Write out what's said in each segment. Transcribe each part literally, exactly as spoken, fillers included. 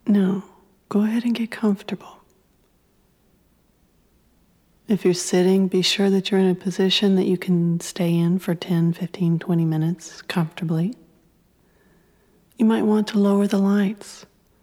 Now, go ahead and get comfortable. If you're sitting, be sure that you're in a position that you can stay in for ten, fifteen, twenty minutes comfortably. You might want to lower the lights.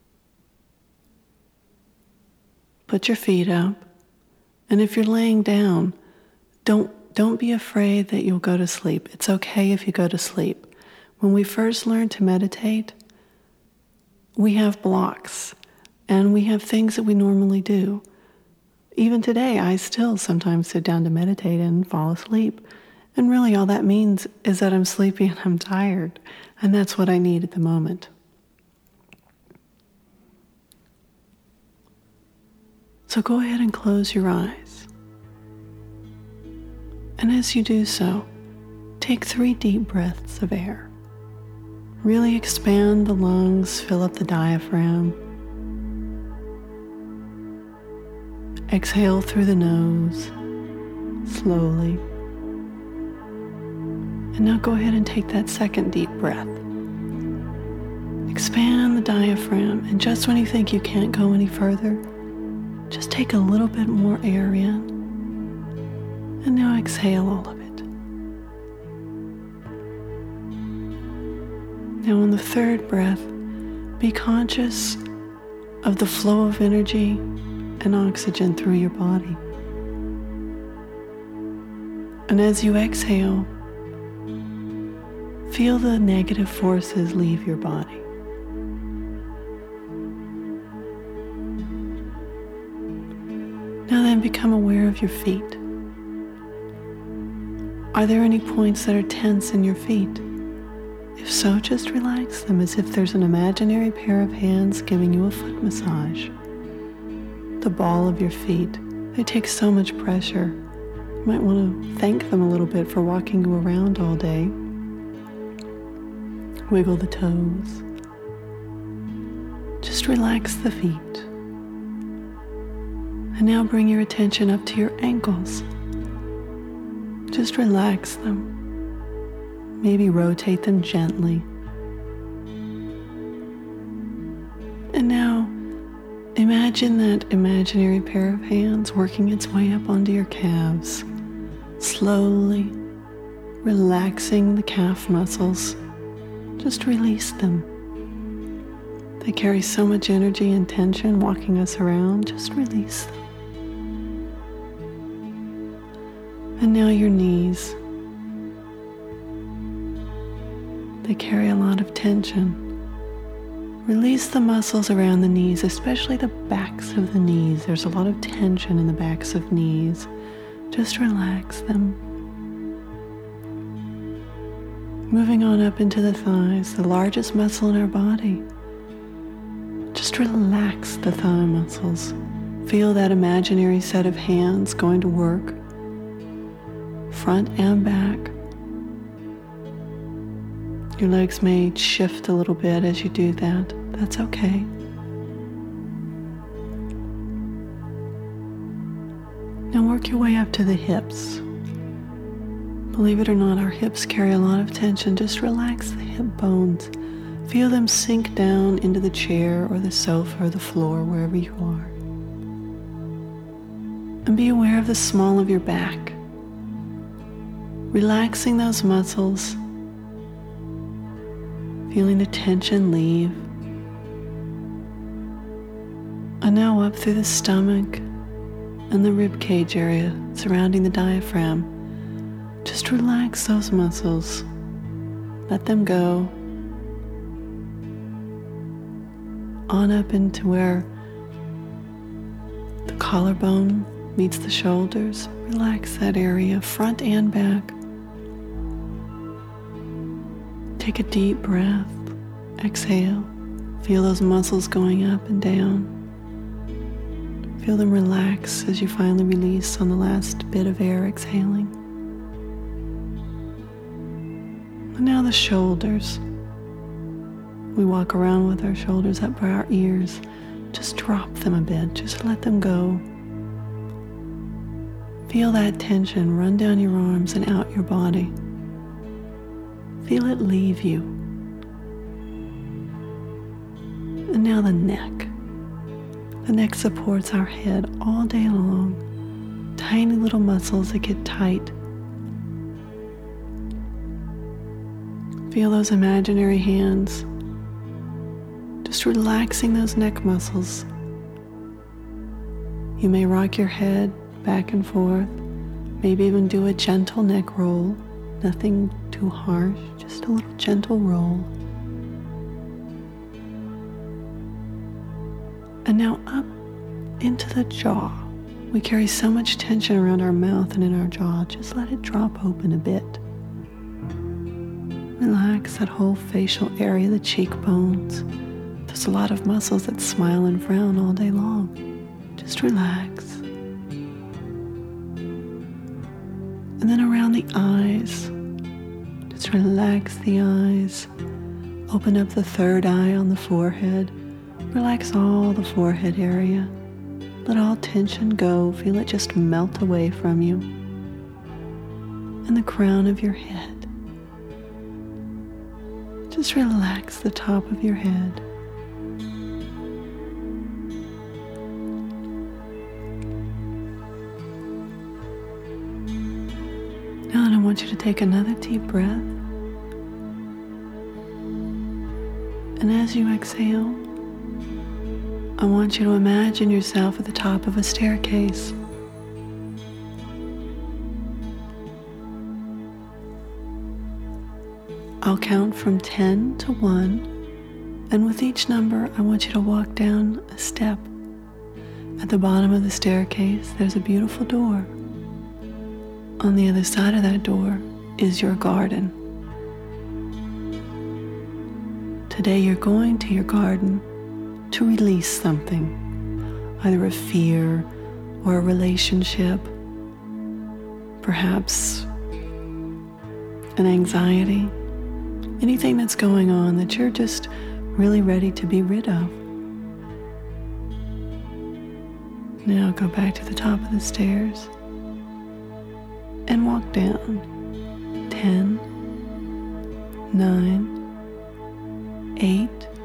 Put your feet up. And if you're laying down, don't don't be afraid that you'll go to sleep. It's okay if you go to sleep. When we first learn to meditate, we have blocks and we have things that we normally do. Even today, I still sometimes sit down to meditate and fall asleep. And really all that means is that I'm sleepy and I'm tired. And that's what I need at the moment. So go ahead and close your eyes. And as you do so, take three deep breaths of air. Really expand the lungs, fill up the diaphragm. Exhale through the nose, slowly. And now go ahead and take that second deep breath. Expand the diaphragm, and just when you think you can't go any further, just take a little bit more air in. And now exhale all of it. Now on the third breath, be conscious of the flow of energy and oxygen through your body. And as you exhale, feel the negative forces leave your body. Now then, become aware of your feet. Are there any points that are tense in your feet? If so, just relax them as if there's an imaginary pair of hands giving you a foot massage. The ball of your feet, they take so much pressure. You might want to thank them a little bit for walking you around all day. Wiggle the toes. Just relax the feet. And now bring your attention up to your ankles. Just relax them. Maybe rotate them gently. And now, imagine that imaginary pair of hands working its way up onto your calves, slowly relaxing the calf muscles. Just release them. They carry so much energy and tension walking us around. Just release them. And now your knees. They carry a lot of tension. Release the muscles around the knees, especially the backs of the knees. There's a lot of tension in the backs of knees. Just relax them. Moving on up into the thighs, the largest muscle in our body. Just relax the thigh muscles. Feel that imaginary set of hands going to work, front and back. Your legs may shift a little bit as you do that. That's okay. Now work your way up to the hips. Believe it or not, our hips carry a lot of tension. Just relax the hip bones. Feel them sink down into the chair or the sofa or the floor, wherever you are. And be aware of the small of your back. Relaxing those muscles. Feeling the tension leave. And now up through the stomach and the rib cage area surrounding the diaphragm. Just relax those muscles. Let them go. On up into where the collarbone meets the shoulders. Relax that area, front and back. Take a deep breath. Exhale. Feel those muscles going up and down. Feel them relax as you finally release on the last bit of air exhaling. And now the shoulders. We walk around with our shoulders up by our ears. Just drop them a bit. Just let them go. Feel that tension run down your arms and out your body. Feel it leave you. And now the neck. The neck supports our head all day long. Tiny little muscles that get tight. Feel those imaginary hands. Just relaxing those neck muscles. You may rock your head back and forth. Maybe even do a gentle neck roll. Nothing too harsh, just a little gentle roll. And now up into the jaw. We carry so much tension around our mouth and in our jaw. Just let it drop open a bit. Relax that whole facial area, the cheekbones. There's a lot of muscles that smile and frown all day long. Just relax. And then around the eyes, just relax the eyes. Open up the third eye on the forehead. Relax all the forehead area. Let all tension go. Feel it just melt away from you. And the crown of your head. Just relax the top of your head. Now then, I want you to take another deep breath. And as you exhale, I want you to imagine yourself at the top of a staircase. I'll count from ten to one, and with each number, I want you to walk down a step. At the bottom of the staircase, there's a beautiful door. On the other side of that door is your garden. Today you're going to your garden to release something, either a fear or a relationship, perhaps an anxiety, anything that's going on that you're just really ready to be rid of. Now go back to the top of the stairs and walk down. Ten, nine, eight,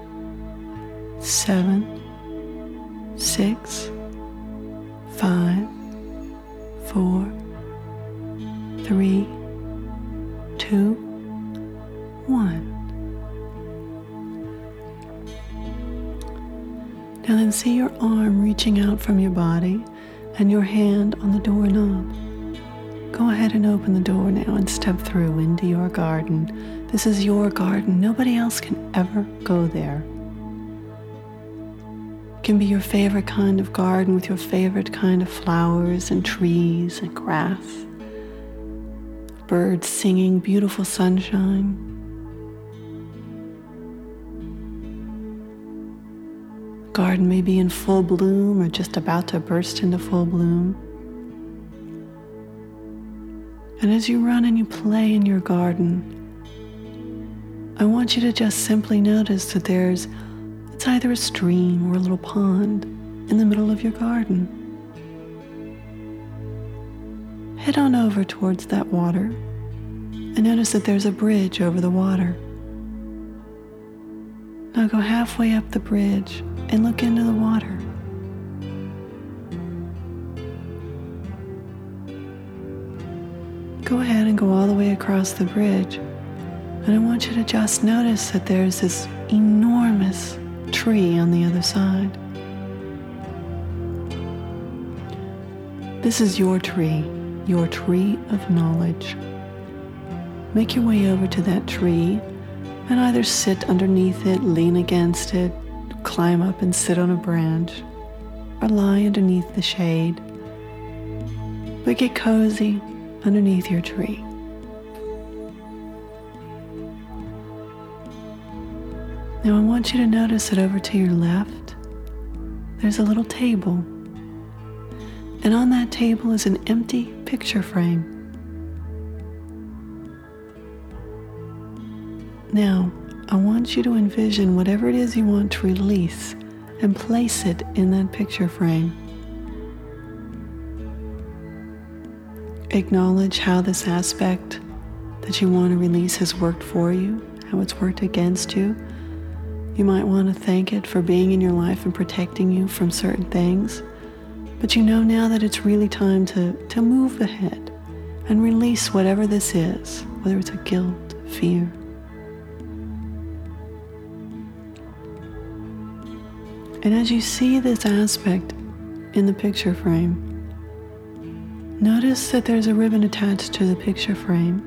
seven, six, five, four, three, two, one. Now then, see your arm reaching out from your body and your hand on the doorknob. Go ahead and open the door now and step through into your garden. This is your garden. Nobody else can ever go there. It can be your favorite kind of garden with your favorite kind of flowers and trees and grass, birds singing, beautiful sunshine. The garden may be in full bloom or just about to burst into full bloom. And as you run and you play in your garden, I want you to just simply notice that there's, it's either a stream or a little pond in the middle of your garden. Head on over towards that water and notice that there's a bridge over the water. Now go halfway up the bridge and look into the water. Go ahead and go all the way across the bridge, and I want you to just notice that there's this enormous tree on the other side. This is your tree, your tree of knowledge. Make your way over to that tree and either sit underneath it, lean against it, climb up and sit on a branch, or lie underneath the shade. But get cozy underneath your tree. Now I want you to notice that over to your left, there's a little table. And on that table is an empty picture frame. Now, I want you to envision whatever it is you want to release and place it in that picture frame. Acknowledge how this aspect that you want to release has worked for you, how it's worked against you. You might want to thank it for being in your life and protecting you from certain things. But you know now that it's really time to, to move ahead and release whatever this is, whether it's a guilt, fear. And as you see this aspect in the picture frame, notice that there's a ribbon attached to the picture frame.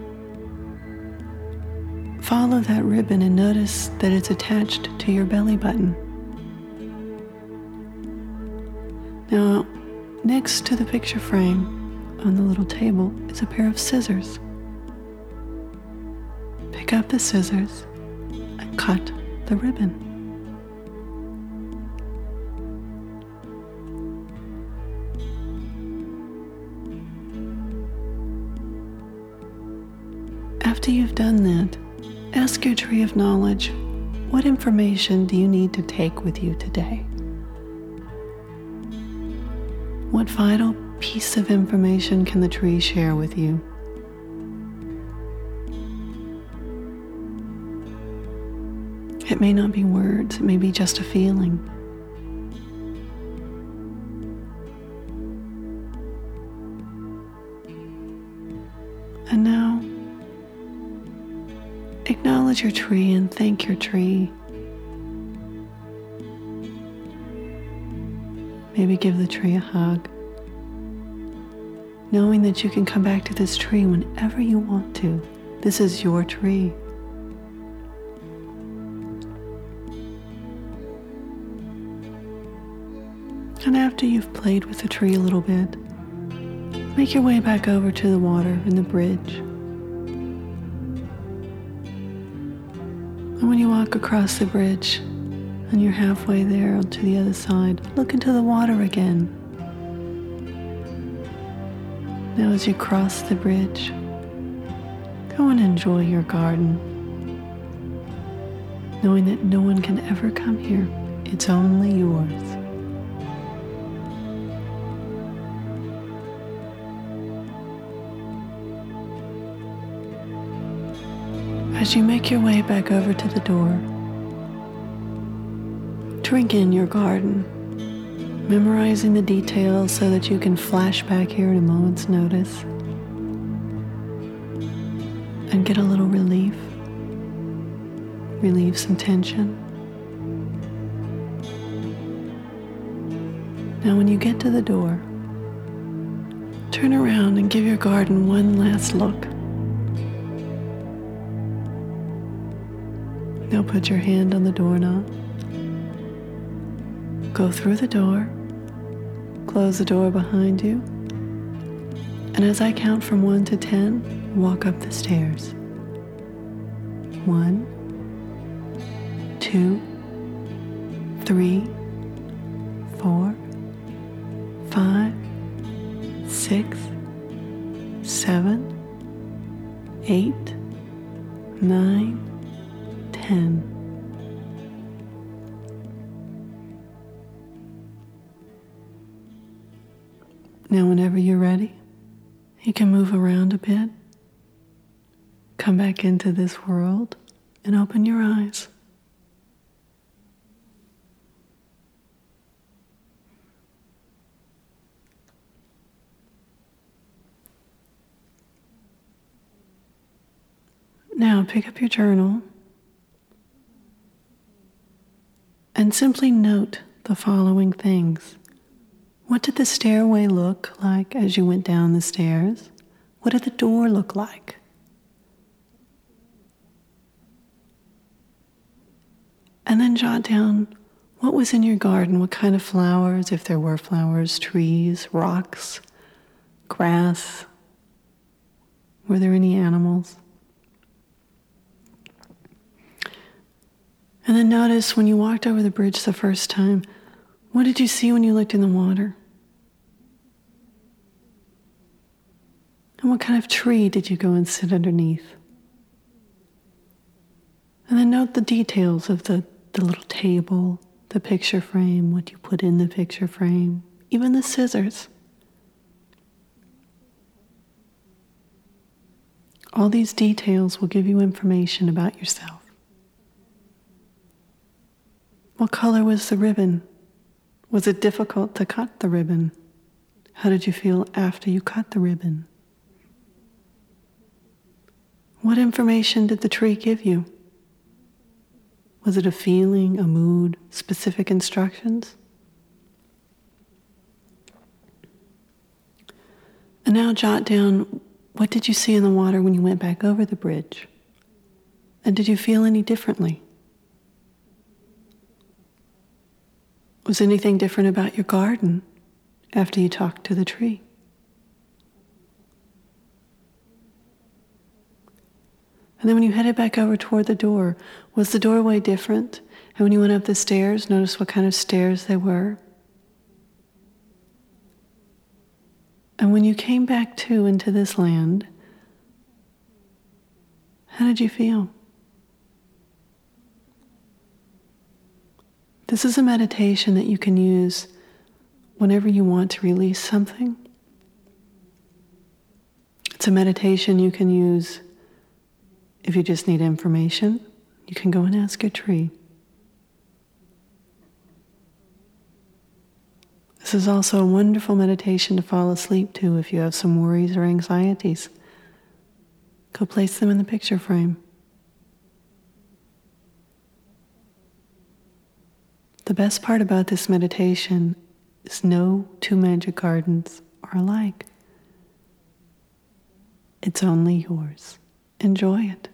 Follow that ribbon and notice that it's attached to your belly button. Now, next to the picture frame on the little table is a pair of scissors. Pick up the scissors and cut the ribbon. After you've done that, ask your tree of knowledge, what information do you need to take with you today? What vital piece of information can the tree share with you? It may not be words, it may be just a feeling. And now, acknowledge your tree and thank your tree. Maybe give the tree a hug, knowing that you can come back to this tree whenever you want to. This is your tree. And after you've played with the tree a little bit, make your way back over to the water and the bridge. And when you walk across the bridge and you're halfway there to the other side, look into the water again. Now as you cross the bridge, go and enjoy your garden, knowing that no one can ever come here. It's only yours. As you make your way back over to the door, drink in your garden, memorizing the details so that you can flash back here at a moment's notice and get a little relief, relieve some tension. Now when you get to the door, turn around and give your garden one last look. Now put your hand on the doorknob. Go through the door, close the door behind you, and as I count from one to ten, walk up the stairs. One, two, three, four, five, six, seven, eight, nine, ten. Now whenever you're ready, you can move around a bit, come back into this world, and open your eyes. Now pick up your journal and simply note the following things. What did the stairway look like as you went down the stairs? What did the door look like? And then jot down what was in your garden, what kind of flowers, if there were flowers, trees, rocks, grass. Were there any animals? And then notice when you walked over the bridge the first time, what did you see when you looked in the water? And what kind of tree did you go and sit underneath? And then note the details of the, the little table, the picture frame, what you put in the picture frame, even the scissors. All these details will give you information about yourself. What color was the ribbon? Was it difficult to cut the ribbon? How did you feel after you cut the ribbon? What information did the tree give you? Was it a feeling, a mood, specific instructions? And now jot down, what did you see in the water when you went back over the bridge? And did you feel any differently? Was anything different about your garden after you talked to the tree? And then when you headed back over toward the door, was the doorway different? And when you went up the stairs, notice what kind of stairs they were? And when you came back to into this land, how did you feel? This is a meditation that you can use whenever you want to release something. It's a meditation you can use if you just need information. You can go and ask your tree. This is also a wonderful meditation to fall asleep to if you have some worries or anxieties. Go place them in the picture frame. The best part about this meditation is no two magic gardens are alike. It's only yours. Enjoy it.